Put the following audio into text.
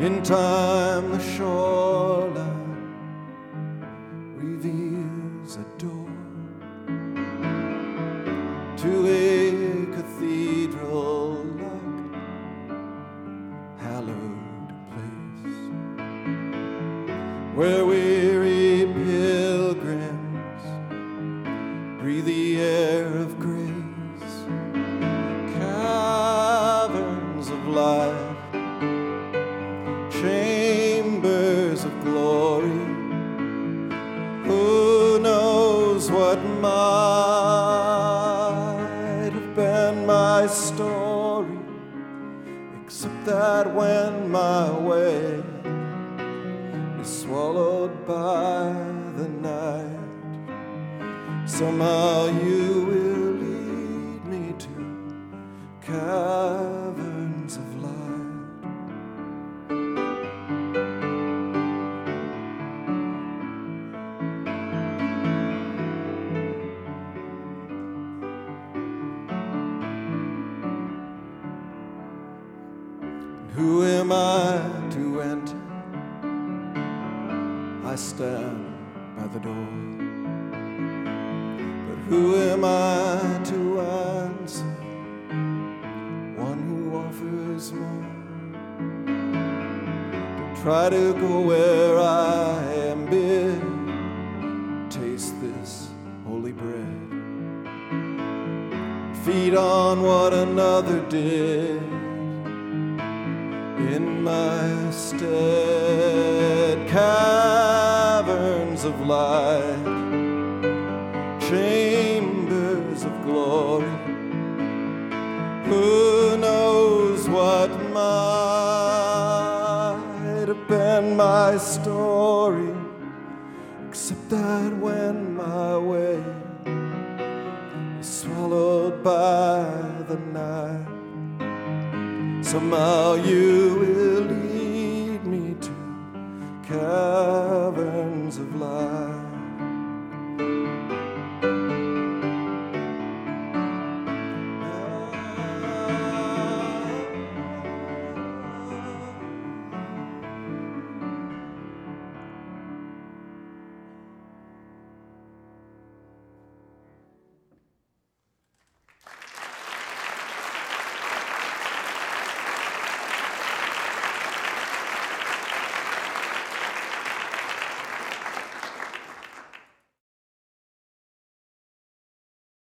In time the shoreline reveals a door to a cathedral locked, hallowed place, where weary pilgrims breathe the air of grace. Caverns of life, chambers of glory. Who knows what might have been my story, except that when my way is swallowed by the night, somehow you will lead me to caverns of light. Who am I to enter? I stand by the door. But who am I to answer? One who offers more. To try to go where I am bid, taste this holy bread, feed on what another did in my stead. Caverns of light, chambers of glory. Who knows what might have been my story, except that when my way is swallowed by the night, somehow you will